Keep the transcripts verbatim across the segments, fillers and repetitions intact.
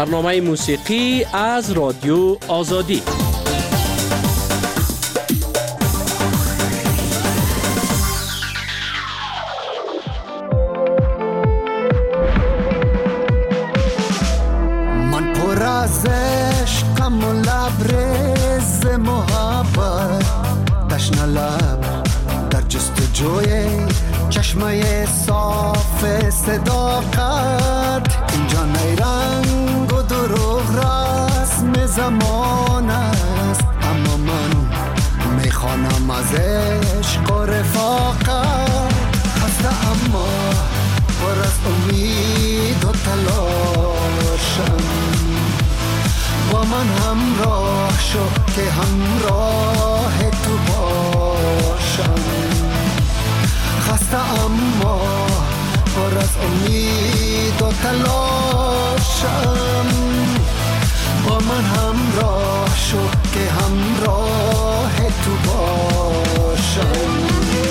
برنامه موسیقی از رادیو آزادی. من پر از عشقم و لبریز محبت، تشنه لب در جستجوی چشمه صاف صداقت. اینجا نیرنگ و دروغ رسم زمان است، اما من میخوانم از عشق و رفاقت. خسته اما پر از امید و تلاشم، با من همراه شو که همراه تو باشم. خسته اما پر از امید و تلاشم، با من همراه شو که همراه تو باشم.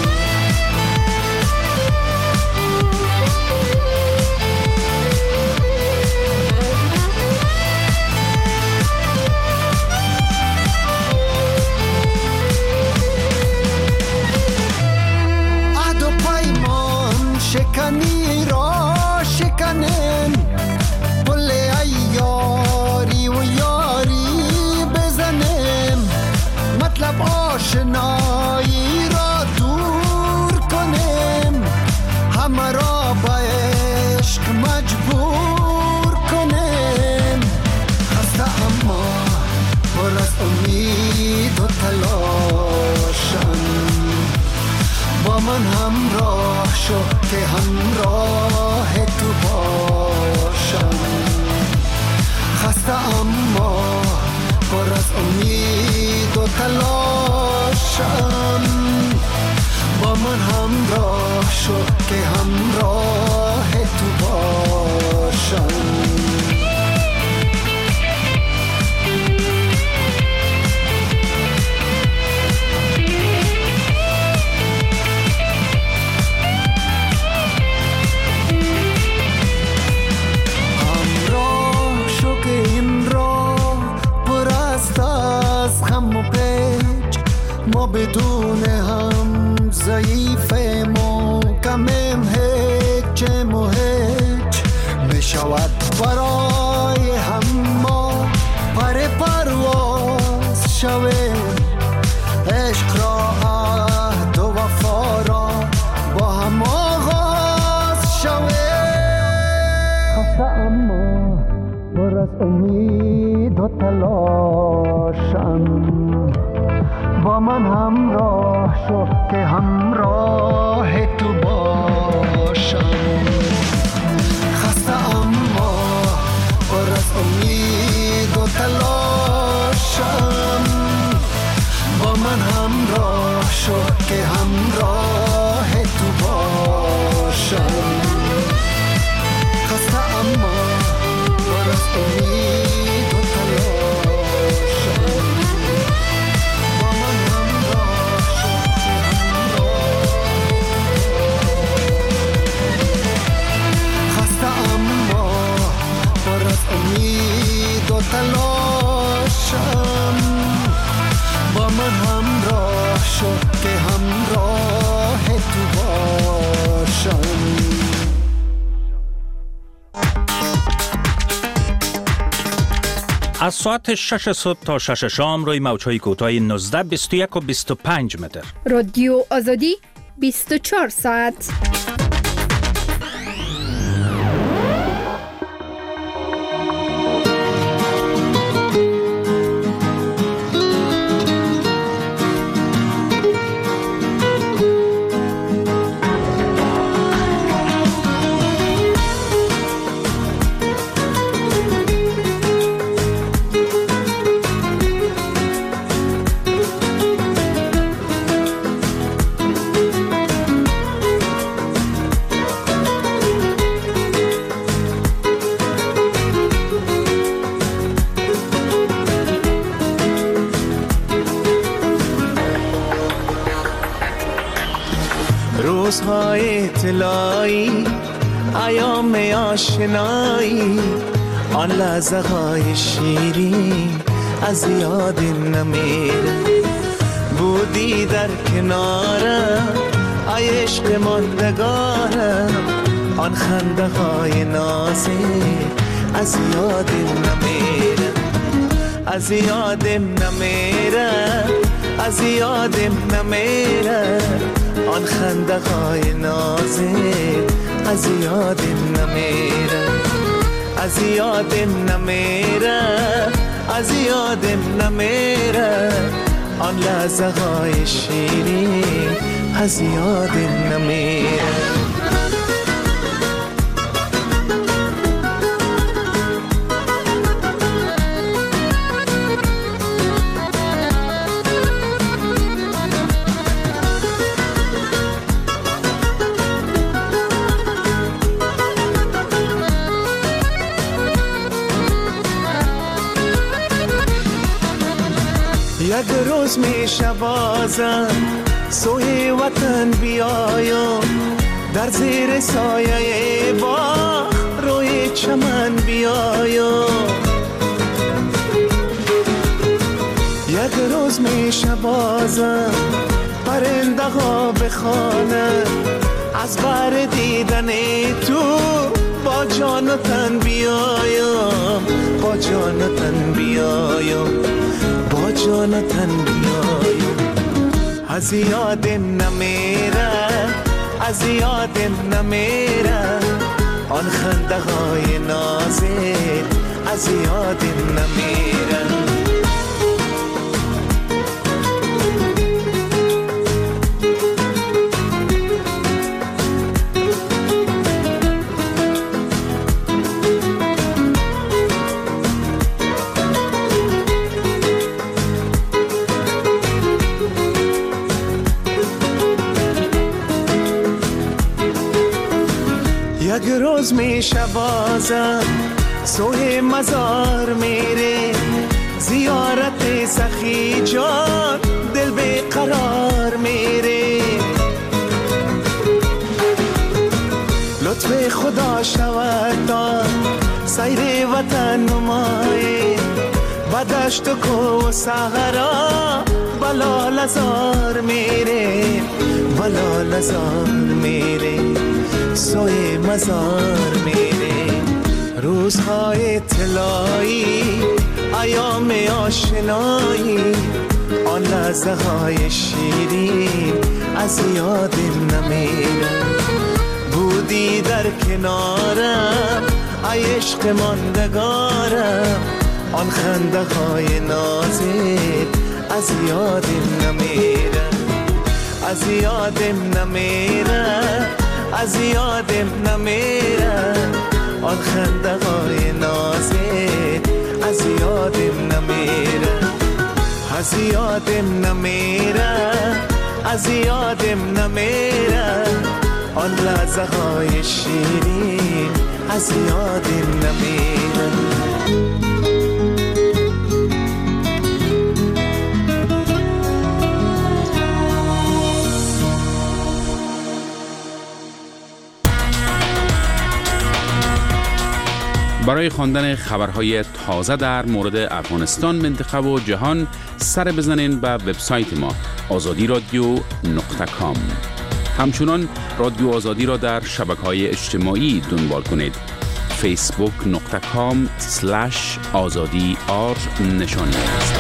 شکنی را شکنن، پل ایاری و یاری بزنم. مطلب آشنایی را دور کنم، همه را با عشق مجبور کنم. خسته اما پر از امید و تلاشم، با من همراه شو که همراه تو باشم. خسته اما پر از امید و تلاشم، با من همراه شو که همراه تو باشم. ما بدون هم ضعیفیم و کمیم، هیچ و هیچ می شود برای هم ما پر پرواز شویم. عشق را عهد و وفا را با هم آغاز شویم. خسته اما پر از امید و تلاشم، با من همراه شو که همراه تو باشم. خسته اما پر از امید و تلاشم، با من همراه شو که همراه تو باشم. خسته اما پر از امید و تلاشم، امید و تلاشم، با من همراه شو که همراه تو باشم. از ساعت شش صبح تا شش شام روی موج‌های کوتاه نوزده، بیست و یک و بیست و پنج متر. رادیو آزادی بیست و چهار ساعت. روزهای طلایی، ایام آشنایی، آن لحظه های شیرین از یاد نمیره. بودی در کنارم ای عشق ماندگارم، آن خنده های نازک از یادم نمیره، از یادم نمیره، از یادم نمیره. آن خنده های نازک از یادم نمیره، از یادم نمیره، از یادم نمیره. آن لحظه های شیرین از یادم نمیره. یک روز میشه بازم سوی وطن بیایم، در زیر سایه باغ روی چمن بیایم. یک روز میشه بازم پرنده ها بخوانند، از بر دیدن تو با جان و تن بیایم، با جان و تن بیایم، با جان و تن بیایم. از یادم نمیره، از یادم نمیره. آن خنده های نازک از یادم نمیره. یک روز میشه بازم سوی مزار میره، زیارت سخی جان دل به قرار میره. لطف خدا شود تا سیر وطن نمایی، بدشت و کو و صحرا بلا لزار میره، بلا لزار میره، سوی مزار میره. روزهای طلایی ایام آشنایی، آن لحظه های شیرین از یادم نمیره. بودی در کنارم ای عشق ماندگارم، آن خنده های نازک از یادم نمیره، از یادم نمیره، از یادم نمیره. آن خنده های نازک از یادم نمیره، از یادم نمیره، از یادم نمیره. آن لحظه های شیرین از یادم نمیره. برای خواندن خبرهای تازه در مورد افغانستان، منطقه و جهان سر بزنین به وبسایت ما آزادی رادیو نقطه کام. همچنان رادیو آزادی را در شبکه‌های اجتماعی دنبال کنید. فیسبوک نقطه کام سلش آزادی آر نشانی است.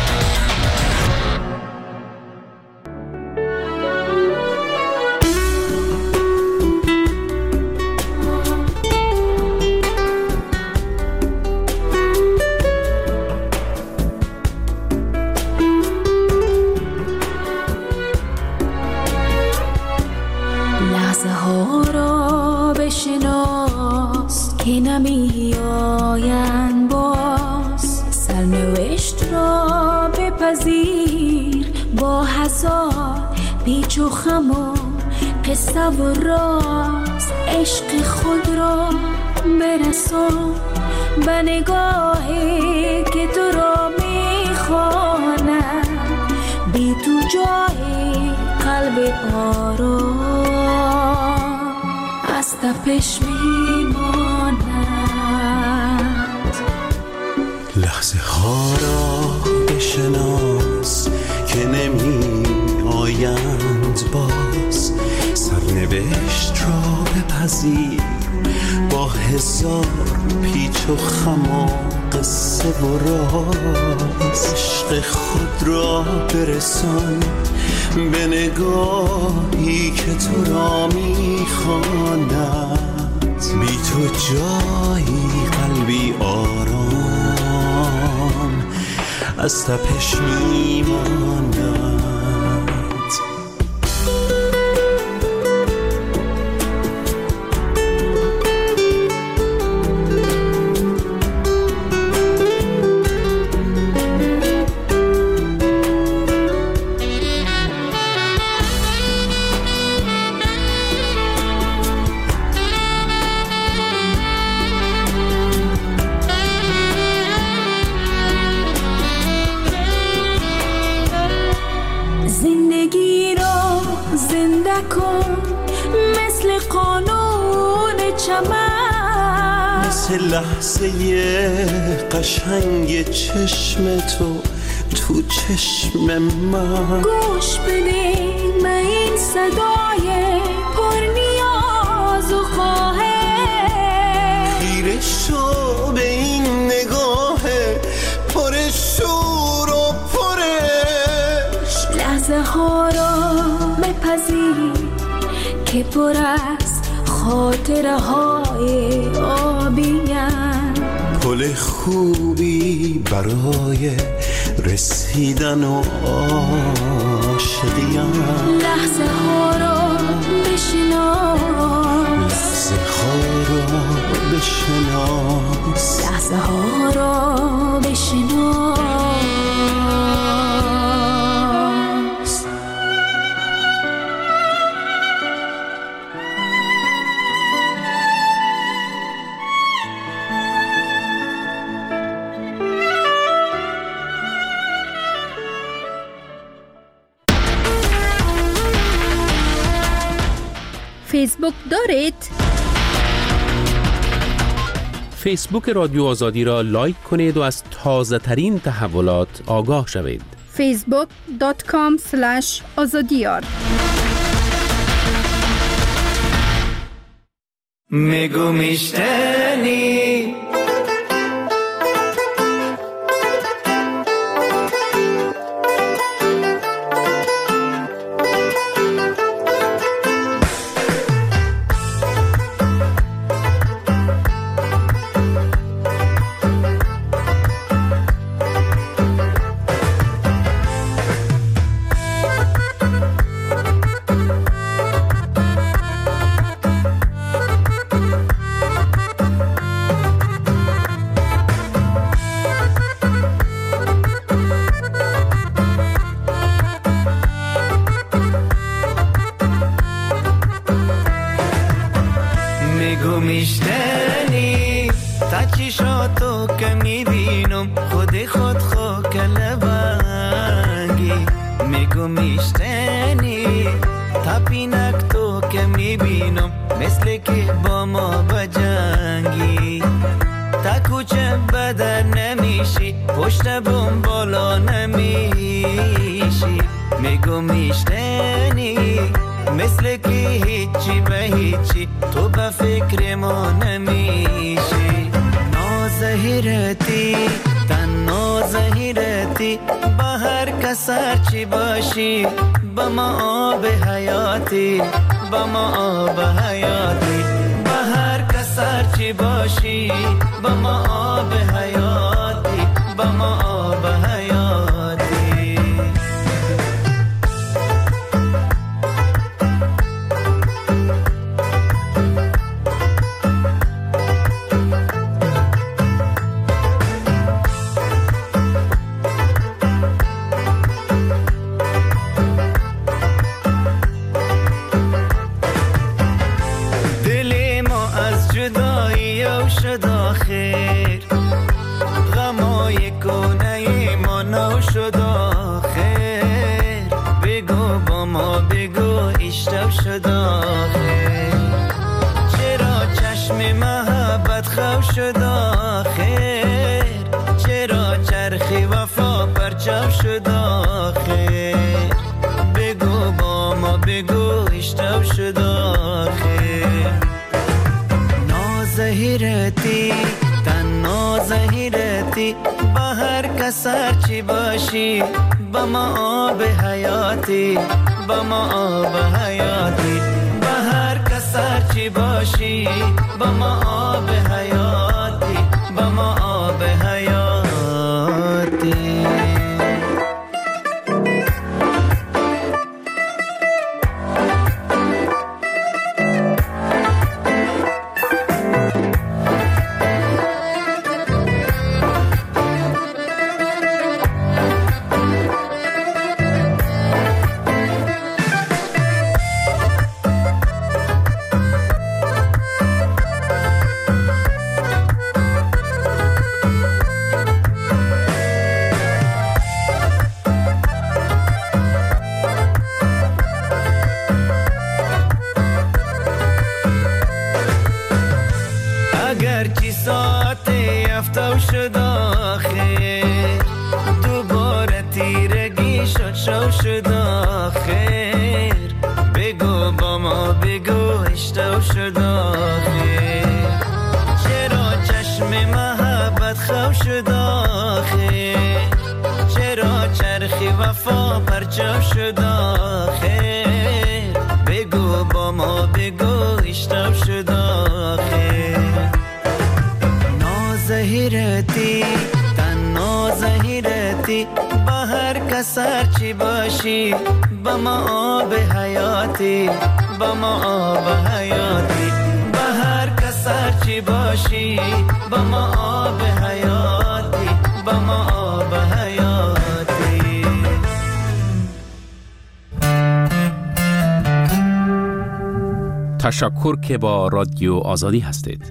پیچ و خم و قصه و راز، عشق خود را برسان به نگاهی که تو را میخواند. بی تو جای قلب آرام از تپش میماند. لحظه ها را بشناس که نمی آیند باز، سرنوشت را بپذیر با هزار پیچ و خم و قصه و راز. عشق خود را برسان به نگاهی که تو را میخواند، بی تو جایی قلبی آرام از تپش میماند. لحظه قشنگ چشم تو تو چشم من، گوش بده من این صدای پر نیاز و خواهش، خیره شو به این نگاه پر شور و پرش. لحظه ها را بپذیر که پر از خاطره های آبیم، پل خوبی برای رسیدن و عاشقیم. لحظه ها را بشناس، لحظه ها را بشناس، لحظه ها را بشناس. فیسبوک دارید؟ فیسبوک رادیو آزادی را لایک کنید و از تازه ترین تحولات آگاه شوید. فیسبوک دات کام اسلش آزادیار. میگو میشتنی میشتنی تا چشاتو که میبینم خود خود خو کلبنگی. میگو میشتنی تا پینک تو که میبینم مثل که با ما بجنگی. تا کوچه بدر نمیشی پشت بوم بالا نمیشی. میگو میشتنی مثل که هیچی به هیچی تو به فکر ما نمیشی. نازهیرتی تن نازهیرتی با هر کس هرچی باشی با ما آب حیاتی با ما آب حیاتی. با هر کس هرچی باشی با ما آب حیاتی با ما آب حیاتی. شد آخر غمای کنه ما نو شد آخر. بگو با ما بگو اشتو شد آخر. چرا چشم محبت خو شد آخر. چرا زهیرتی تنها زهیرتی با هر کس هرچی باشی با ما آب حیاتی با ما آب حیاتی با هر کس هرچی باشی با ما آب حیاتی با ما آب حیاتی. سرچی باشی با ما آب حیاتی با ما آب حیاتی با هر کس هرچی باشی با ما آب حیاتی با ما آب حیاتی. تشکر که با رادیو آزادی هستید.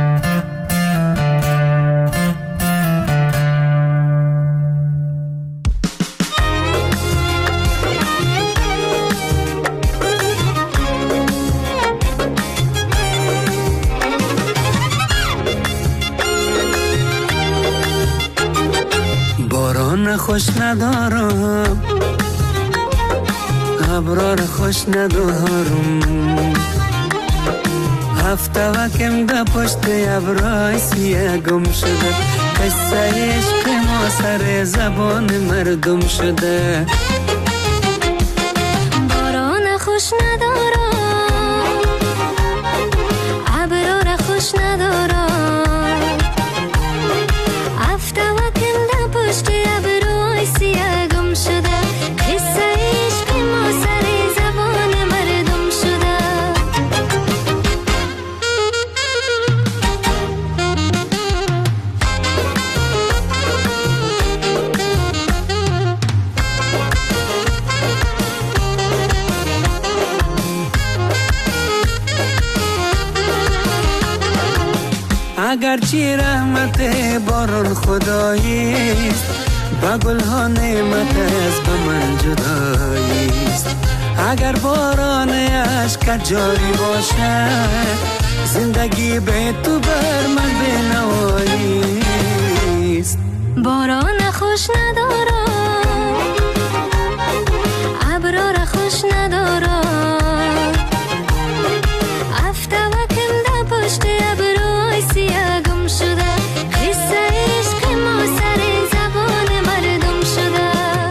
خوش ندارم ابرار خوش ندارم هفته وکم ده پشت ابرای سیه گم شده قصه عشق ما سر زبان مردم شده. باران خوش ندارم ابرار خوش ندارم هفته وکم ده پشت ابرای سیه گم شده قصه عشق ما سر زبان مردم شده. اگرچه رحمت باران خداییست با گلها نعمت از به من جداییست. اگر باران عشق جاری باشد زندگی به تو بر من بنواییست. باران خوش ندارم ابرار خوش ندارم هفته وکم ده پشت ابرای سیه گم شده قصه عشق ما سر زبان مردم شده.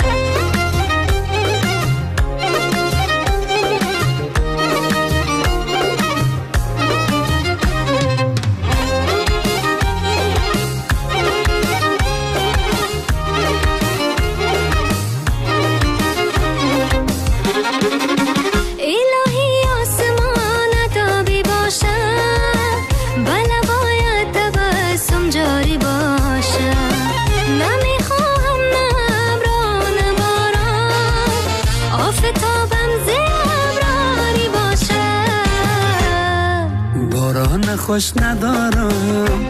خوش ندارم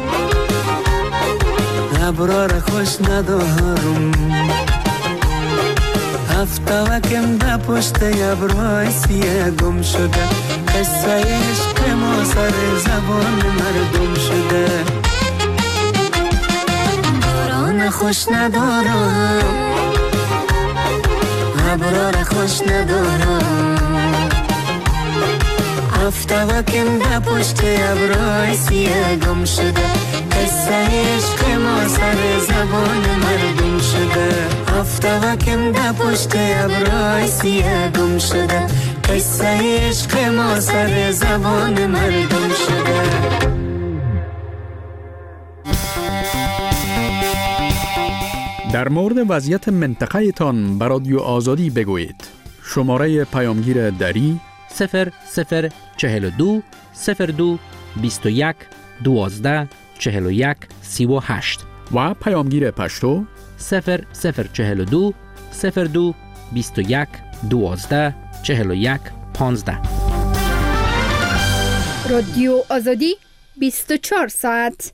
ابرار خوش ندارم هفته وکم ده پشت ابرای سیه گم شده قصه عشق ما سر زبان مردم شده. باران خوش ندارم ابرار خوش ندارم افتوکم در پشت ابرهای سیه گم شده قصه عشق ما سر زبان مردم شده افتوکم در پشت ابرهای سیه گم شده قصه عشق ما سر زبان مردم شده. در مورد وضعیت منطقه تان بر رادیو آزادی بگویید. شماره پیامگیر دری صفر صفر چهل و دو صفر دو بیست و یک دوازده چهل و یک سی و هشت و پیامگیر پشتو صفر صفر چهل و دو صفر دو بیست و یک دوازده چهل و یک پانزده. رادیو آزادی بیست و چهار ساعت.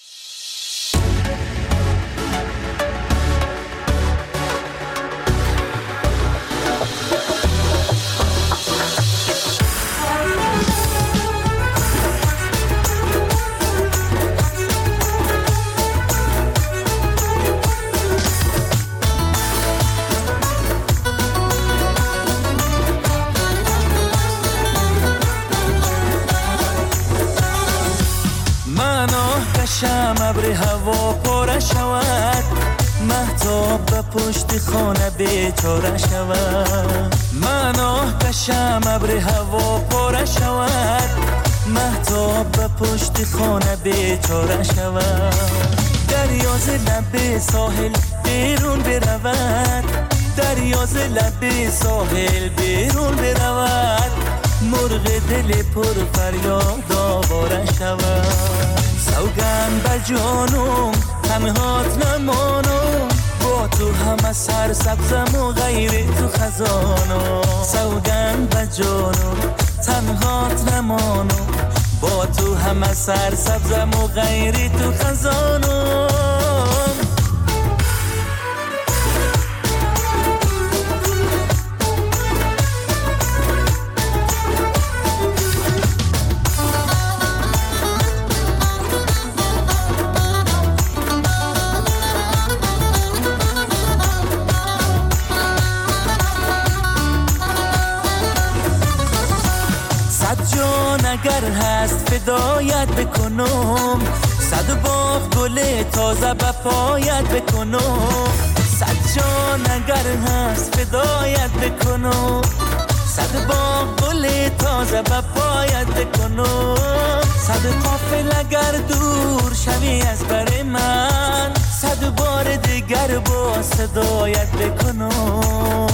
شم ابر هوا پاره شود مهتاب به پشت خانه بیچاره شود من آه کشم ابر هوا پاره شود مهتاب به پشت خانه بیچاره شود دریاز لب ساحل بیرون برود دریاز لب ساحل بیرون برود مرغ دل پر فریاد آواره شود سوگن به جانم همه هات نمانم با تو همه سر سبزم و غیر تو خزانم سوگن به جانم تنهات نمانم با تو همه سر سبزم و غیر تو خزانم اگر هست فدایت بکنم صد باغ گل تازه به پایت بکنم صد جان اگر هست فدایت بکنم صد باغ گل تازه به پایت بکنم صد قافل اگر دور شوی از بر من صد بار دیگر با صدایت بکنم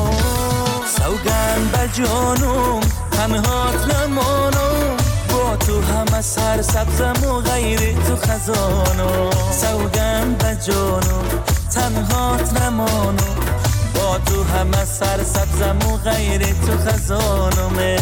سوگن به جانم همه هات نمانم با تو همه سر سبزم و غیر تو خزانم سوگن به جانم تنهات نمانم با تو همه سر سبزم و غیر تو خزانم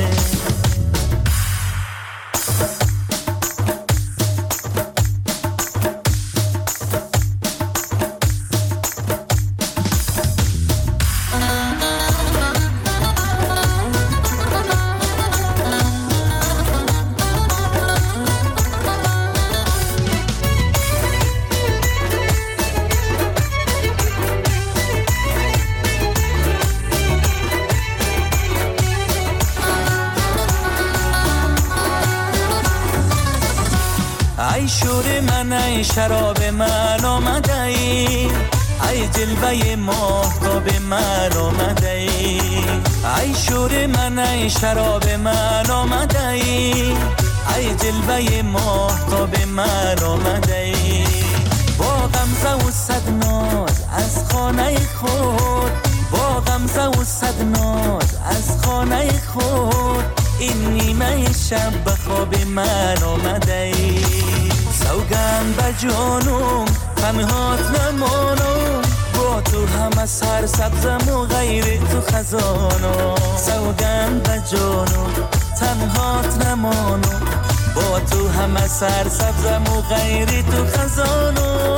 ای شور من ای شراب من آمده ای ای جلوه ماهتاب من آمده ای ای شور من ای شراب من آمده ای ای جلوه ماهتاب من آمده ای با غمزه و صد ناز از خانه خود با غمزه و صد ناز از خانه خود این نیمه شب به خواب من آمده ای سوگن به جانم همه هات نمانم با تو همه سر سبزم و غیر تو خزانم سوگن به جانم تنهات نمانم با تو همه سر سبزم و غیر تو خزانم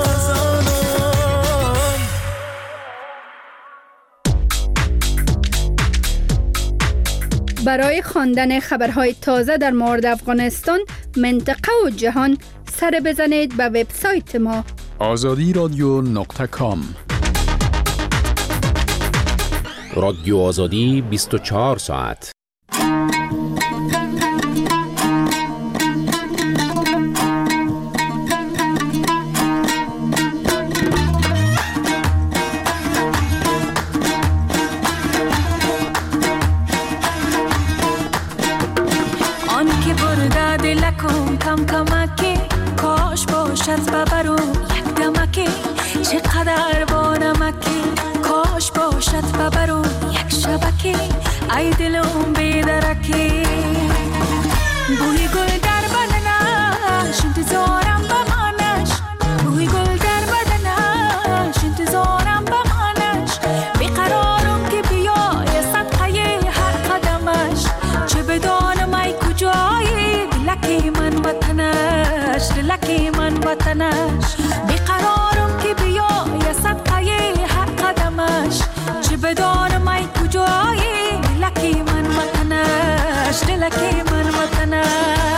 برای خواندن خبرهای تازه در مورد افغانستان، منطقه و جهان سر بزنید به وبسایت ما آزادی رادیو نقطه کام. رادیو آزادی بیست و چهار ساعت. کم کمکی کاش باشد ببرو یک دمکی چقدر با نمکی کاش باشد ببرو یک شبکی ای دلم بیدرکی بوی گل در بدنش انتظارم بمانش بوی گل در بدنش انتظارم بمانش بیقرارم که بیای صدقه هر قدمش چه بدانم ای کجایی دلکی من وطنش دلکی من وطنش بیقرارم که بیای صدقه هر قدمش چه بدانم ای کجایی دلکی من وطنش دلکی من وطنش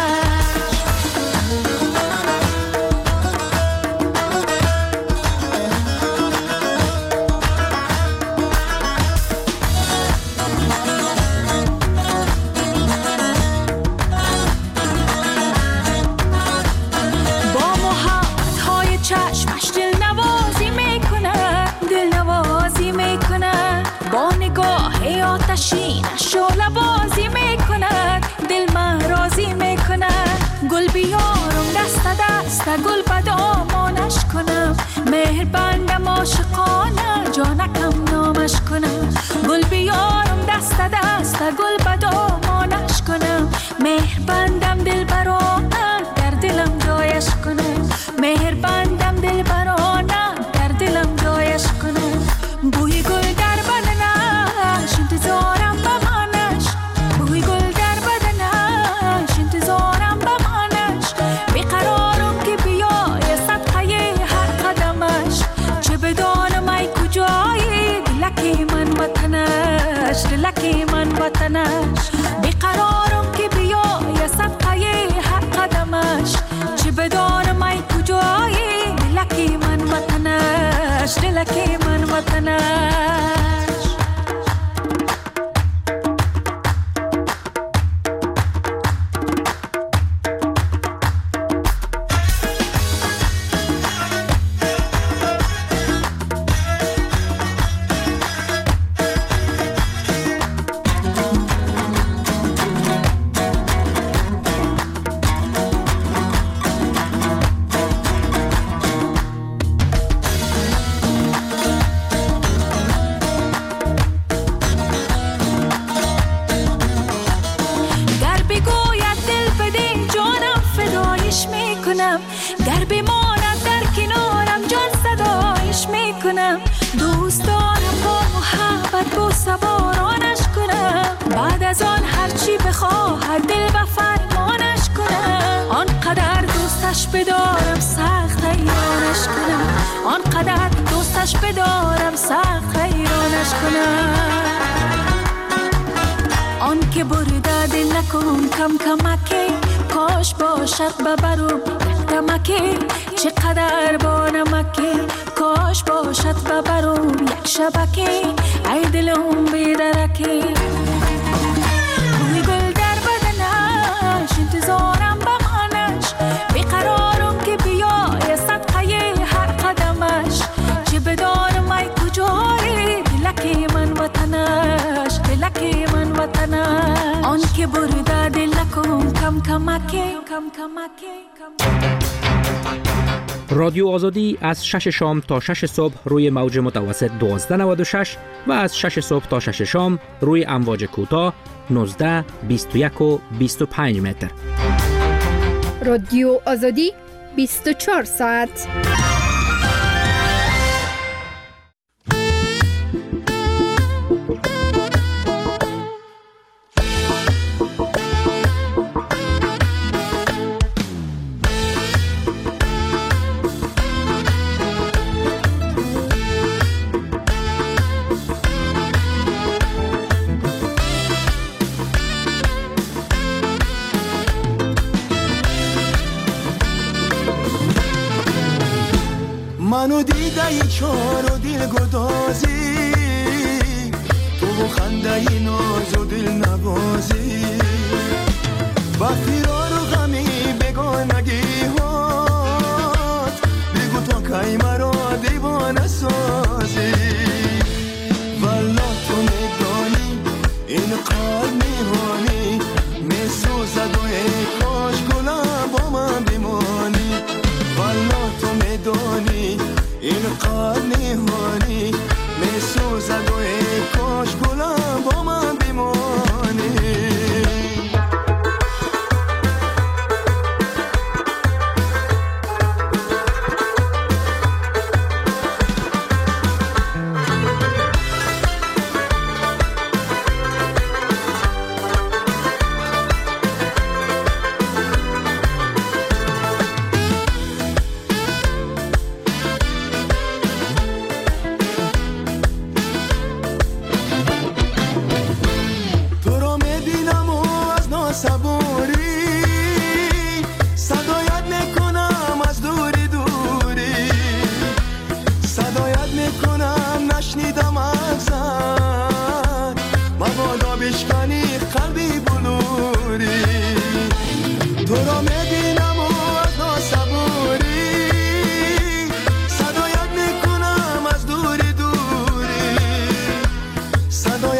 چشمش دل نوازی میکنه دل نوازی میکنه با نگاه آتشینش شعله بازی میکنه دل من راضی میکنه گل بیارم دست دست گل به دامانش کنم مهر بندم عاشقانه جانکم نامش کنم گل بیارم دست دست گل به دامانش کنم مهر بندم دل برانه در دلم جایش کنم مهر بندم دل برانه در دلم جایش کنم بوی گل در بدنش انتظارم بمانش بوی گل در بدنش انتظارم بمانش بیقرارم که بیای صدقه هر قدمش چه بدانم ای کجایی دلکی من وطنش دلکی من وطنش بیقرارم که بیای صدقه هر قدمش چه بدانم ای کجایی دلکی من وطنش دلکی من وطنش گر بماند در کنارم جان صدایش میکنم دوست دارم با محبت با سوارانش کنم بعد از آن هرچی بخواهد دل و فرمانش کنم آنقدر دوستش بدارم سخت حیرانش کنم آنقدر دوستش بدارم سخت حیرانش کنم آن که برده دل نکن کم کمکی کاش باشد ببرم دمکی چقدر با نمکی کاش باشد ببرم یک شبکی ای دلم بیدرکی بوی گل در بدنش انتظارم بمانش بیقرارم که بیای صدقه هر قدمش چه بدانم ای کجایی دلکی من وطنش دلکی من وطنش آن که برده دل نکن کم کمکی کم کمکی رادیو آزادی از شش شام تا شش صبح روی موج متوسط دوازده نود و شش و از شش صبح تا شش شام روی امواج کوتاه نوزده بیست و یک و بیست و پنج متر. رادیو آزادی بیست و چهار ساعت. منو دیده ای چار و دل گدازی تو و خنده ای ناز و دل نوازی با فرار و غمی بگانگی هات بگو تو کی مرا دیوانه سازی والا تو میدانی این قلب میهانی میسوزد و ای کاش گلم با من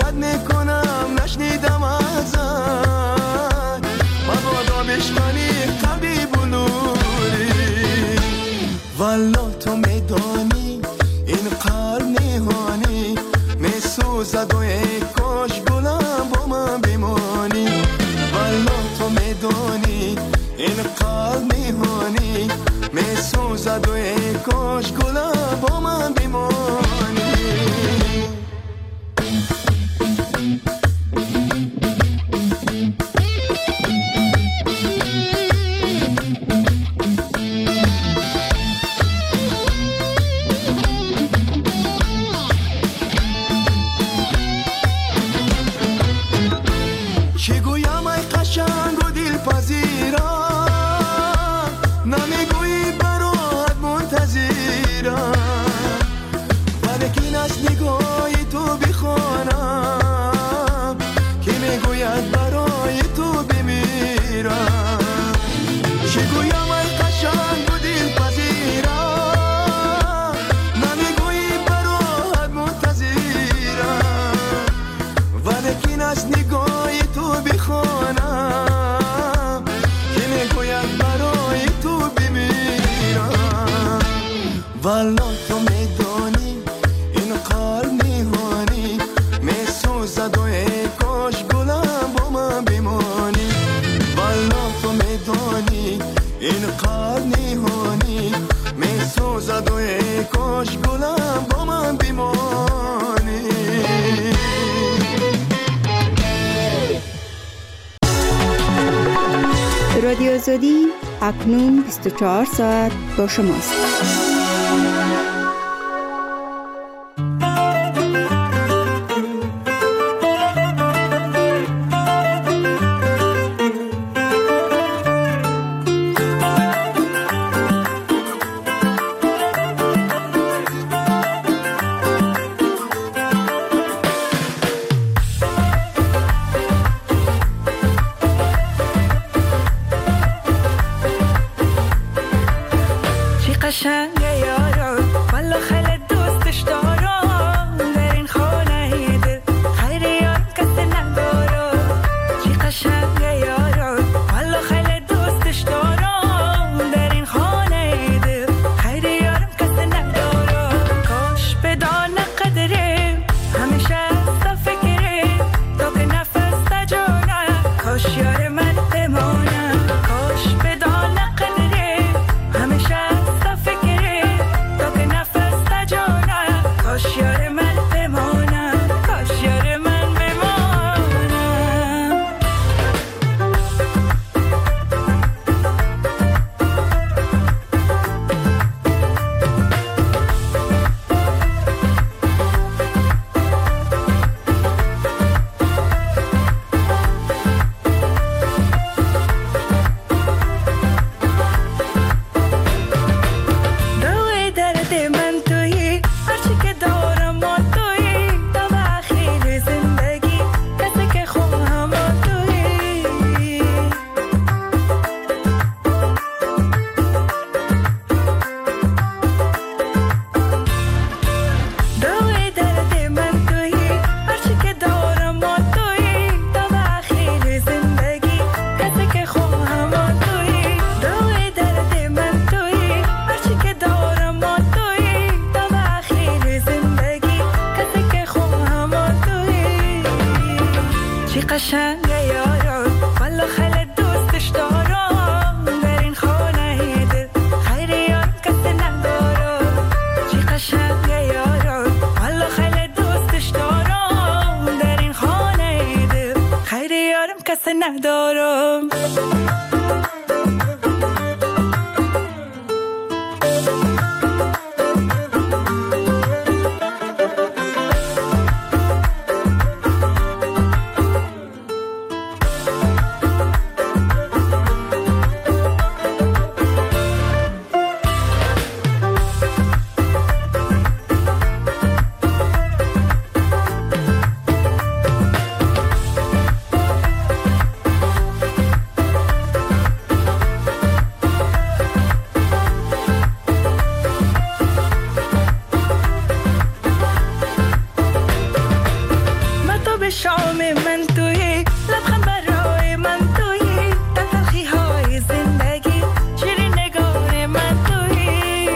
شکایت میکنم نشنیدم ازت مبادا بشکنی قلبی بلوری والا تو میدانی این قلب نهانی میسوزد و ای کاش گلم با من بمانی والا تو میدانی این قلب نهانی میسوزد و ای کاش گلم با من بمانی والا تو میدانی این قلب نهانی میسوزد و ای کاش گلم با من بمانی والا تو میدانی این قلب نهانی میسوزد و ای کاش گلم با من بمانی رادیو آزادی اکنون بیست و چهار ساعت با شماست. قشنگه یارو والا خیلی دوستش دارم در این خانه دل خیلی یارم کسی ندارم چی قشنگه یارو والا خیلی دوستش دارم در این خانه دل خیلی یارم کسی ندارم به شام من تویی، لبخند برای من تویی، در تلخی های زندگی شیرین نگار من تویی.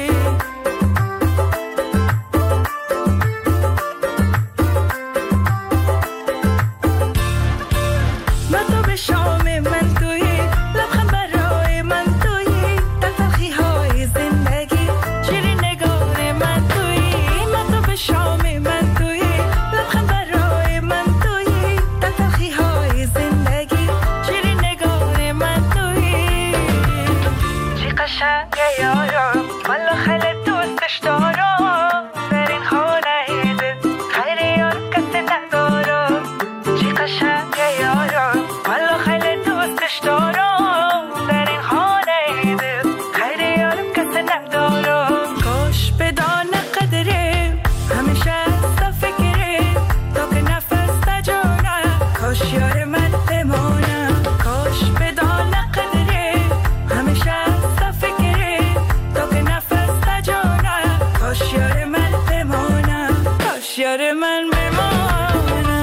من تو به شام من تویی، لبخند برای من تویی، در تلخی های زندگی شیرین نگار من تویی. من تو به شام من تویی، لبخند برای من تویی، در تلخی های زندگی شیرین نگار من تویی. چی قشنگه یارم، والا خیلی دوستش دارم، در این خانه دل خیلی یار کسی ندارم. چی قشنگه یارم، والا خیلی دوستش دارم، در این خانه دل خیلی یار کسی ندارم. کاش بدانه قدره، همیشه از فکره، تا که نفس تجانه، کاش یار من بمانه. کاش بدانه قدره، همیشه از فکره، تا که نفس تجانه، کاش یار من بمانه، کاش یار من بمانه.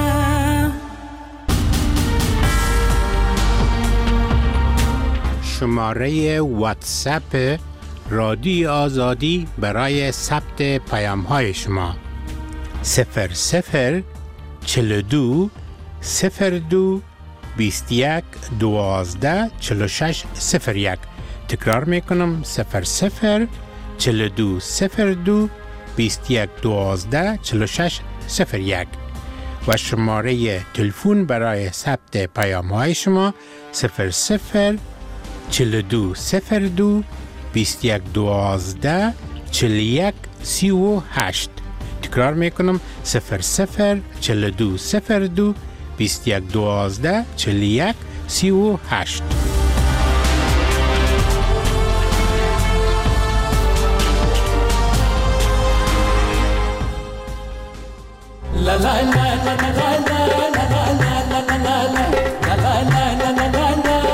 شماره واتساپ رادیو آزادی برای ثبت پیام های شما صفر صفر چهل و دو صفر دو بیست و یک دوازده چهل و شش صفر یک. تکرار میکنم صفر صفر چهل و دو صفر دو بیست و یک دوازده چهل و شش صفر یک. و شماره تلفن برای ثبت پیام های شما صفر صفر چهل و دو صفر دو بیست و یک دوازده چهل و یک سی و هشت. تکرار میکنم صفر صفر چهل و دو صفر دو بیست و یک دوازده چهل و یک سی و هشت. La la la la la la la la la la la la la la la la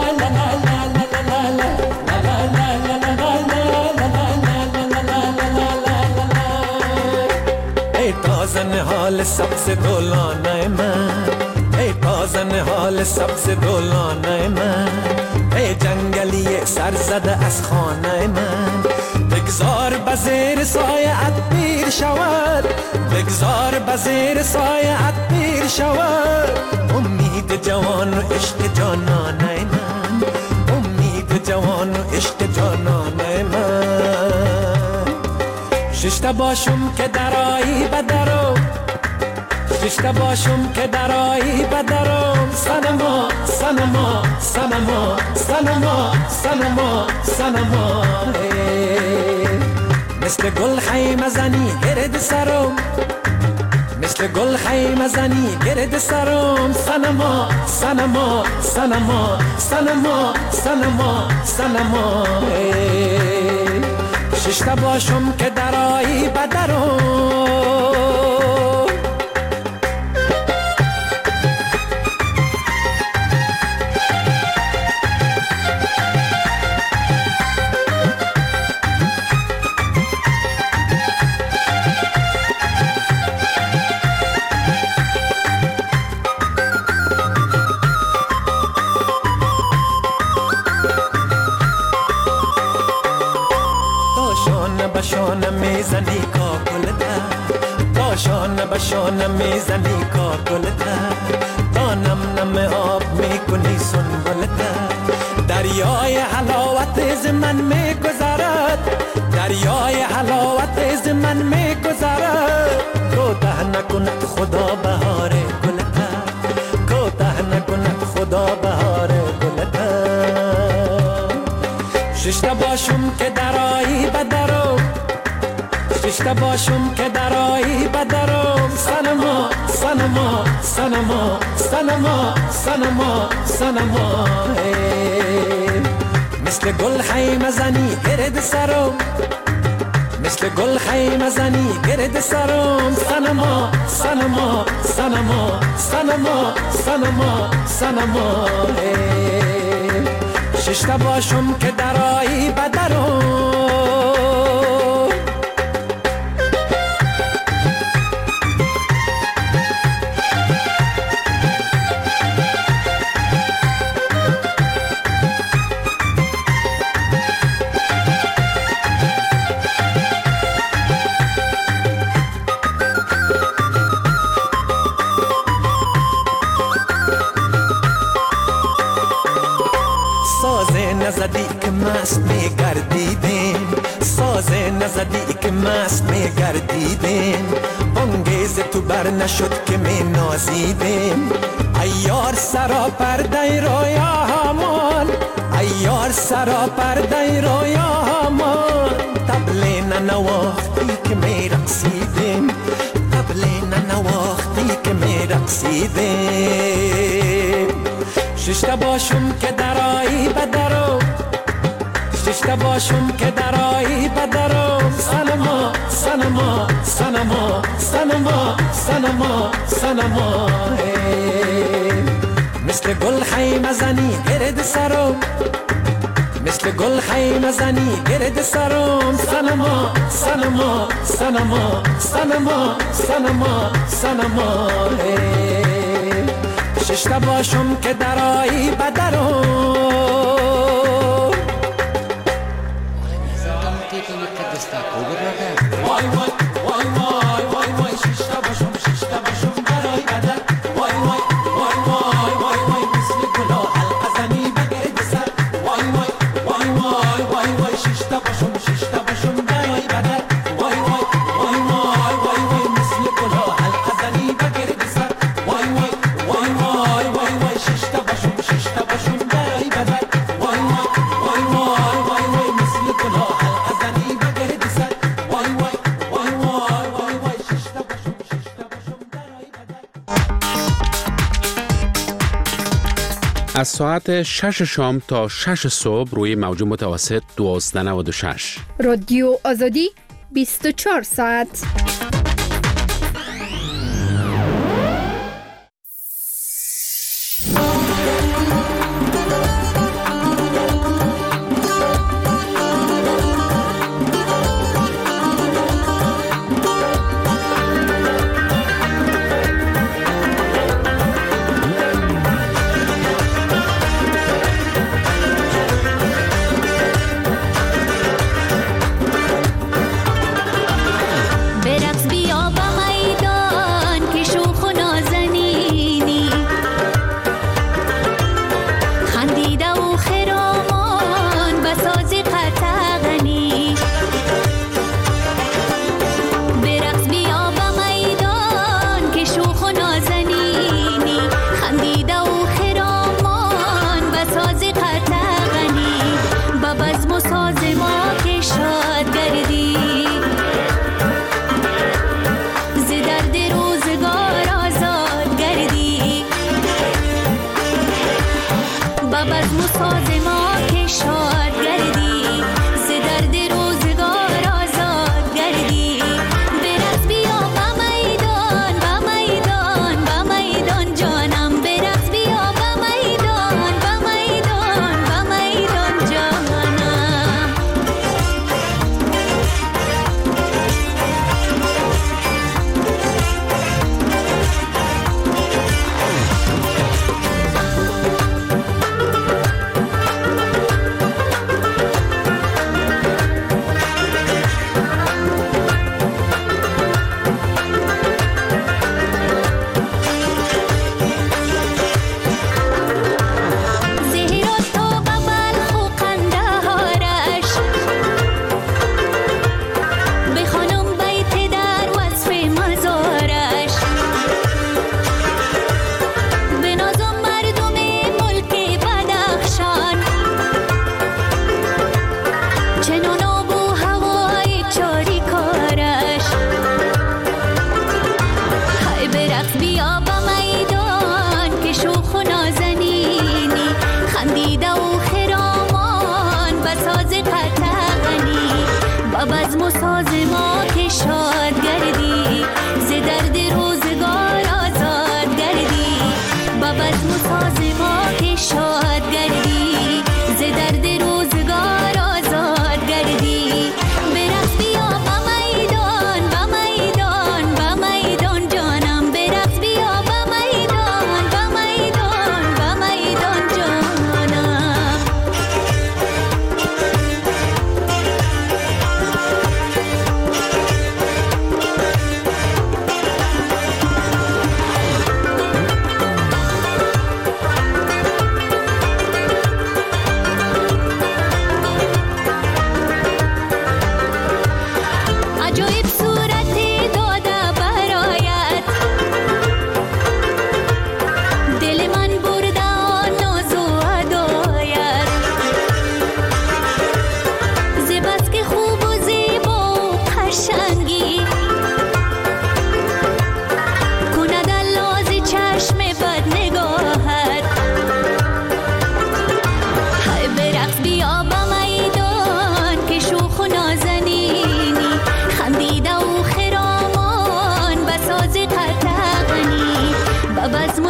تازن حال سبز دولانه من، ای تازن حال سبز دولانه من، ای جنگلی سر زده از خانه من. بگذار بزیر سایه ات پیر شود، بگذار بزیر سایه ات پیر شود. امید جوان و عشق جانانه من، امید جوان و عشق جانانه من. ششته باشم که درایی بدرم، ششته باشم که درایی بدرم. سنما سنما سنما سنما سنما سنما. مثل گل خیمه زنی گرد سرم، مثل گل خیمه زنی گرد سرم. سنما سنما سنما سنما سنما سنما. ششته باشم که درایی بدرم. باشانه میزنی کاکلته، باشانه باشانه میزنی کاکلته. تا نم نم آب میکنی سنبلته. دریای حلاوت از من میگذرد، دریای حلاوت از من میگذرد. کوته نکند خدا بهار گلته، کوته نکند خدا بهار گلته. ششته باشم که درایی بدرم، ششته باشم که درایی بدرم. سنما سنما سنما سنما سنما سنما. مثل گل خیمه زنی گرد سرم، مثل گل خیمه زنی گرد سرم. سنما سنما سنما سنما سنما سنما. ششته باشم که درایی بدرم. نزدی که مست میگردیدیم، ساز نزدی که مست میگردیدیم، بانگیز تو بر نشد که می نازیدیم. ایار سرا پرده رویا همان، ایار سرا پرده رویا همان، طبل ننواختی که می رقصیدیم، طبل ننواختی که می رقصیدیم. ششتا باشم که درایی بدرو، ششتا باشم که درایی بدرو، سنما سنما سنما سنما سنما سنما. مثل گل خیمه زنی گرد سرم، مثل گل خیمه زنی گرد سرم، سنما سنما سنما سنما سنما سنما. ششتا باشم که درایی بدرم. وای وای وای وای وای وای ششتا باشم ششتا باشم درایی بدر. وای وای وای وای وای وای مثل گلا حلقه زنی بگرد سر. وای وای وای وای وای وای ششتا باشم ششتا باشم درایی بدر. وای وای وای وای وای وای مثل گلا حلقه زنی بگرد سر. وای وای وای وای وای وای ششتا باشم ششتا باشم درایی بدر. وای وای وای وای وای وای مثل گلا حلقه زنی بگرد سر. وای وای وای وای وای وای ششتا باشم ششتا باشم درایی بدر. از ساعت شش شام تا شش صبح روی موج متوسط دوازده نود و شش. رادیو آزادی بیست و چهار ساعت.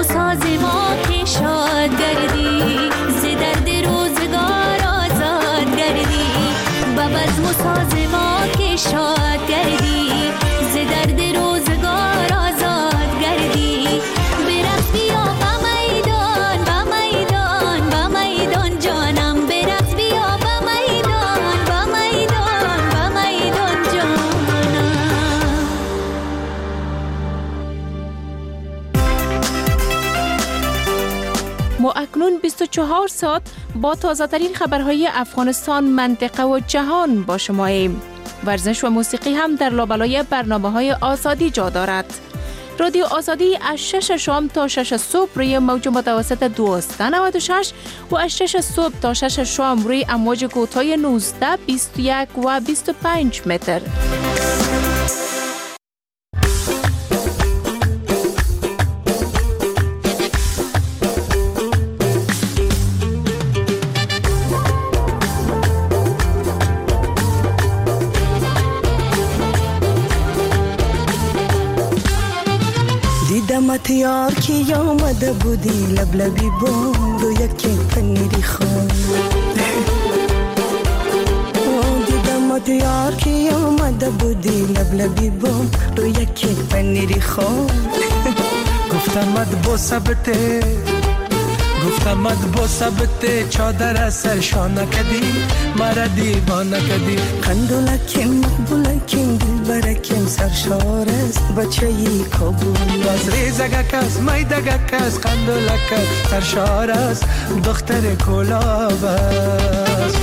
ساز ما که شاد گردی، ز درد روزگار آزاد گردی. با بزم و ساز ما که شاد گردی، ز درد روزگار آزاد گردی. برقص بیا با میدان، با میدان، با میدان جانم. برقص بیا با میدان، با میدان، با میدان جانم. ما اکنون بیست و چهار ساعت با تازه ترین خبرهای افغانستان، منطقه و جهان با شماییم. ورزش و موسیقی هم در لابلای برنامه های آزادی جا دارد. رادیو آزادی از شش شام تا شش صبح روی موج متوسط دویست و نود و شش و از شش صبح تا شش شام روی امواج کوتاه نوزده، بیست و یک و بیست و پنج متر. دیدمت یار کی آمده بودی، لبلبی بود و یکی پنیری خون. دیدمت یار کی آمده بودی، لبلبی بود و یکی پنیری خون. گفتمت با سبته، گفتمت با سبته، چادر سرشانه کدی، مرا دیوانه کدی. قندولکیم مقبولکیم دلبرکیم سرشار است بچه ای کابل. از ریزگک است میدگک است قندولک است سرشار است دختر کلاب است.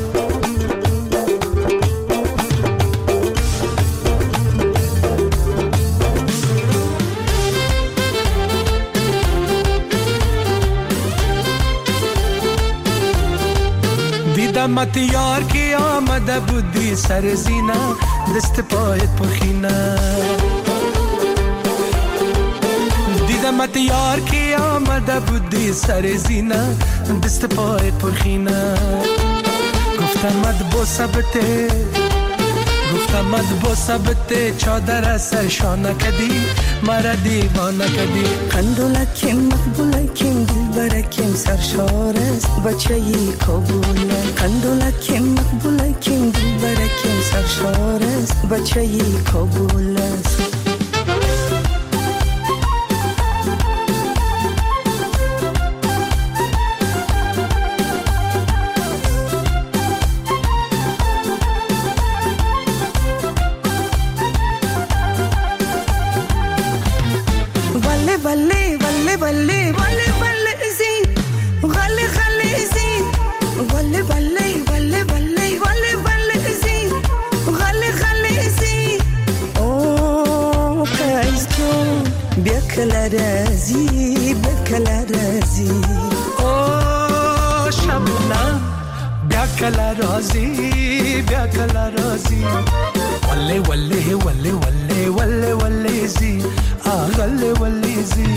دیدمت یار کی آمده بودی سر زینه، دست پایت پرخینه. دیدمت یار کی آمده بودی سر زینه، دست پایت پرخینه. گفتمت با سبته، گفتمت با سبته، چادر سرشانه کدی، مرا دیوانه کدی. قندولکیم مقبولکیم دلبرکیم سرشار است بچه ای کابل. قندولکیم مقبولکیم دلبرکیم سرشار است بچه ای کابل است. بله بله بله بله بله زی غله غله زی بله بله بله بله بله بله زی غله غله زی. او قیس جون بیا کلا رازی بیا کلا رازی. او شبنم بیا کلا رازی بیا کلا رازی. وله وله وله وله وله وله زی آغله وله زی.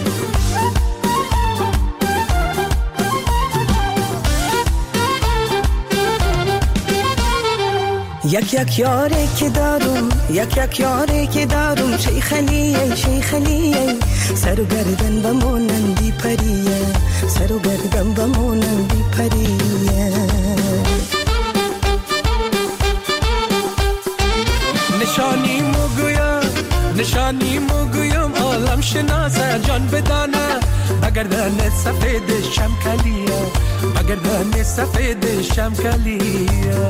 یک یک یاری که دارم، یک یک یاری که دارم، شیخلیه شیخلیه. سر و گردن بمونندی پریه، سر و گردن بمونندی پریه. نشانی مگویم نشانی مگویم عالم شناسه جان بدانه. بگردن سفید شمکلیه، بگردن سفید شمکلیه.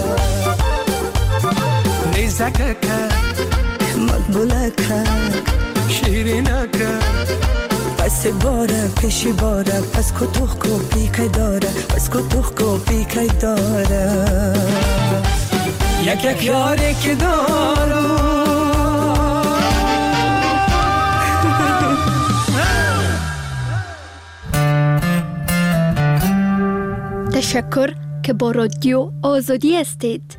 نیزکه مقبولکه شیرینکه پس باره پیشی باره پس کتوخ کو پیکای داره پس کتوخ کو پیکای داره. یک یک یاری که دارم. تشکر که با رادیو آزادی هستید.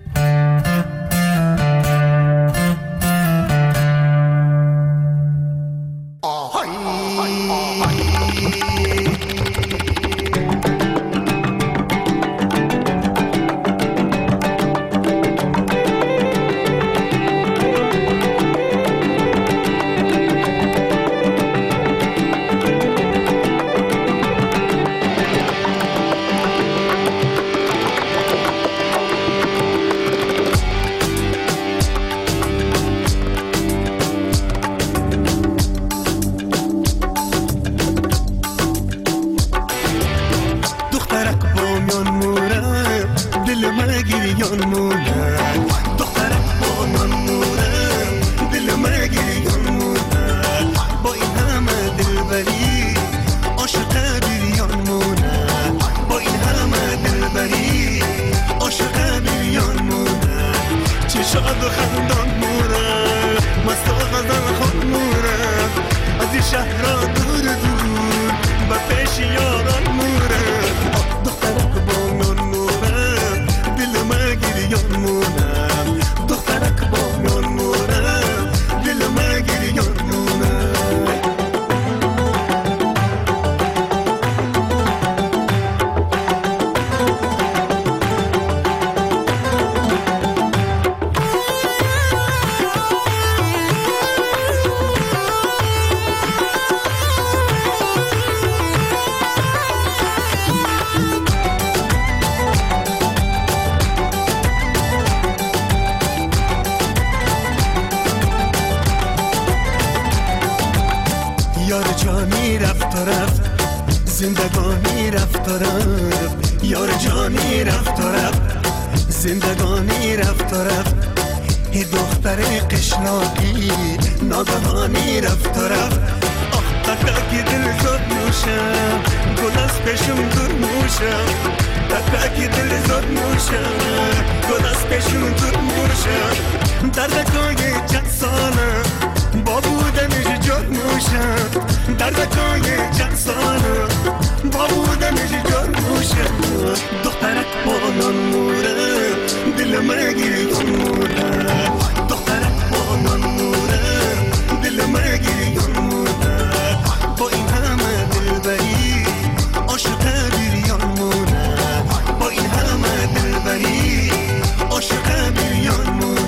زندگانی رفت و رفت، زندگانی رفت و رفت، یار جانی رفت و رفت، زندگانی رفت و رفت. ای دختر قشلاقی ناگهانی رفت و رفت. آخ تکاکی دل زد نوشم، گل از پیشم دور موشم، تکاکی دل زد نوشم، گل از پیشم دور موشم. دردکای چند سالم با بودنش جد موشم، دردکای چند سالم با بودنش جد موشم. دخترک با نان موره دل مگی موره، دخترک با نان موره دل مگی موره. با این همه دلبری عاشق بیریان موره، با این همه دلبری عاشق بیریان موره.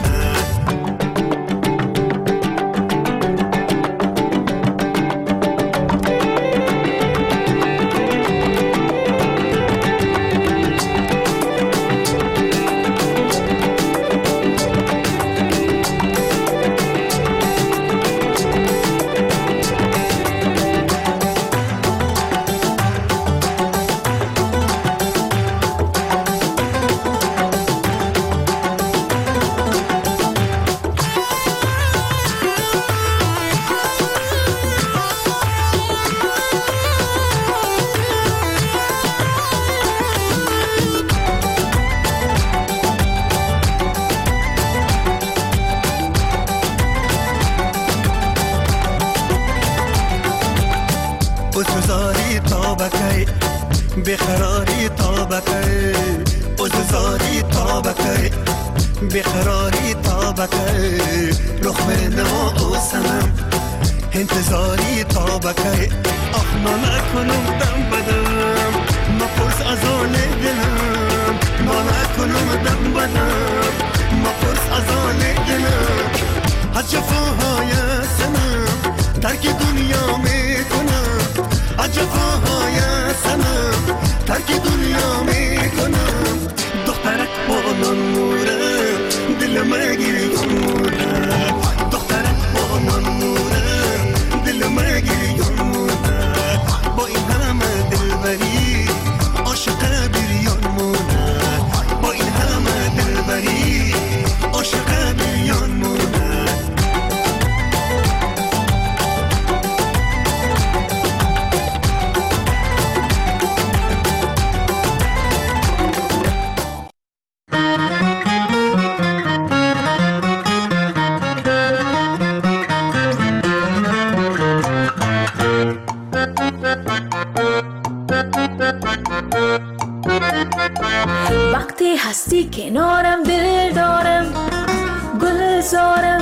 اززاری تابکی بخراری تابکی، اززاری تابکی بخراری تابکی. لخمه نما و سنم انتظاری تابکی. آخ ما نکنم دم بدم، ما پرس از آن دلم، ما نکنم دم بدم، ما پرس از آن دلم. از جفاهای سنم ترک دنیا میکنم، از جفاهای سنم ترک دنیا میکنم. دخترک با نان موره دل مگیری موره، دخترک با نان موره دل مگیری موره. با این همه دلبری عاشق بیریان موره، با این همه دلبری عاشق بیریان موره. وقتی هستی کنارم دل دارم، گلزارم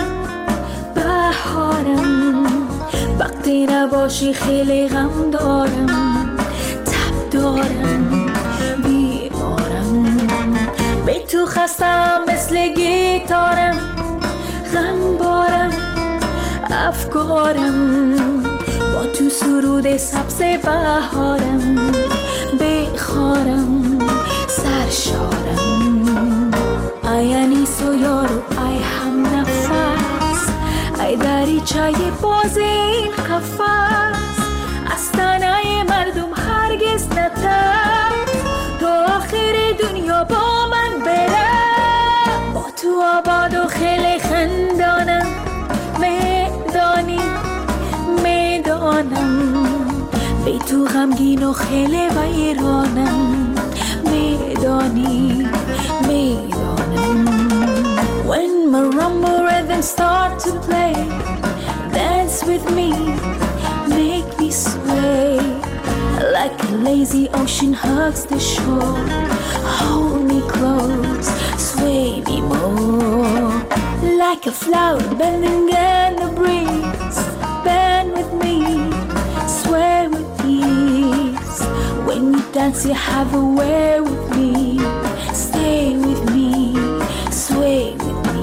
بهارم. وقتی نباشی خیلی غم دارم، تب دارم بیمارم. بی تو خستم مثل گیتارم، غم بارم افکارم. با تو سرود سبز بهارم، بخارم سرشارم. ای انیس و یارو ای هم نفس، ای دریچه باز این قفس. از تنه مردم هرگز نتر، تا آخر دنیا با من بره. با تو آباد و خیلی خندانم، میدانی میدانم. بی تو غمگین و خیلی ویرانم، میدانی میدانم. When marimba rhythms start to play, dance with me, make me sway. Like a lazy ocean hugs the shore, hold me close, sway me more. Like a flower bending in the breeze, bend with me, sway with ease. When you dance you have a way with me, stay with me, sway with me.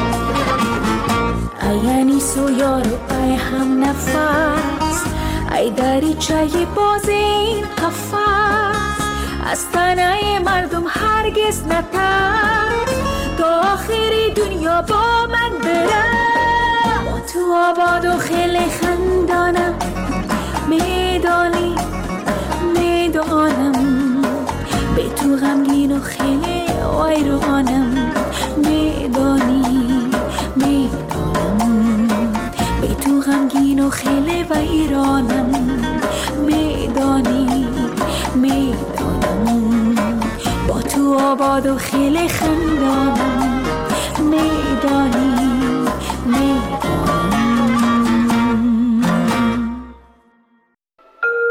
ای انیس و یارو ای هم نفس، ای دریچه باز این قفس از تنه مردم هرگز نترس تا آخری دنیا با من برم با تو آباد و خیلی خندانم میدانی میدانم به تو غمگین و خیلی ویرانم میدانی میدانم به تو غمگین و خیلی ویرانم میدانی میدانم با تو آباد و خیلی خندانم میدانی